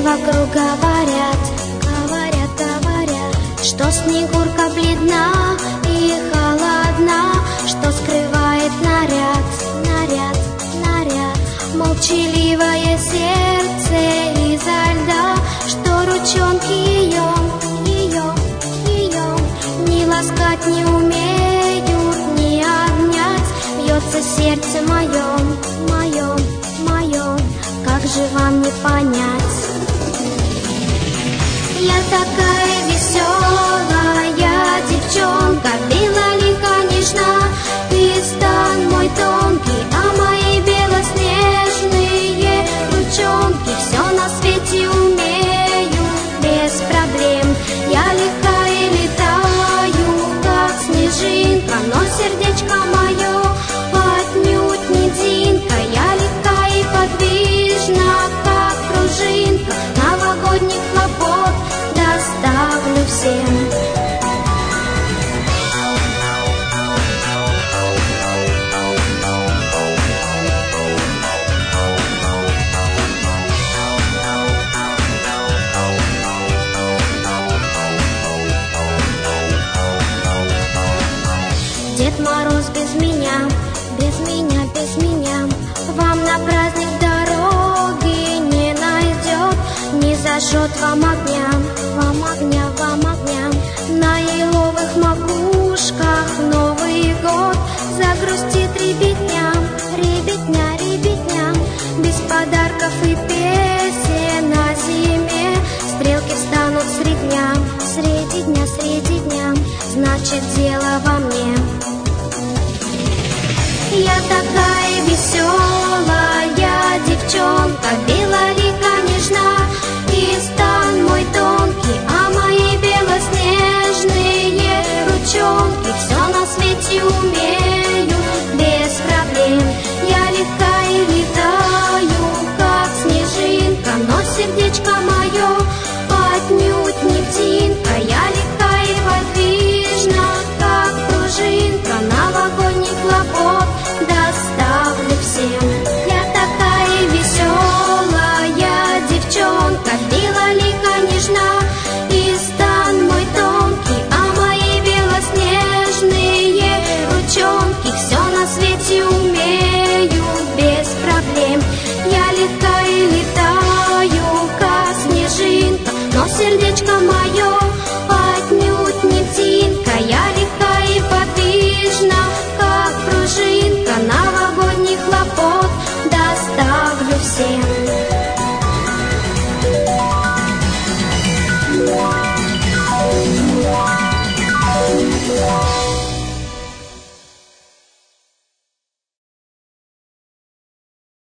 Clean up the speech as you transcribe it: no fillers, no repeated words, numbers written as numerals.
вокруг говорят, что Снегурка бледна и холодна, что скрывает наряд. Молчаливое сердце изо льда, что ручонки ее ни ласкать не умеют, ни обнять. Бьется сердце моем, как же вам не понять? Я такая веселая девчонка, белая, конечно, и стан мой тонкий, а мои белоснежные ручонки все на свете умею без проблем. Я легкая летаю, как снежинка, но сердечко мое отнюдь не дзинка. Я легка и подвижна, как пружинка, новогодних хлопот доставлю всем. Дед Мороз без меня, вам на праздник дороги не найдет, не зажжет вам огня, на еловых макушках Новый год. Загрустит ребятня, без подарков и песен на зиме. Стрелки встанут среди дня, значит дело во мне. Я такая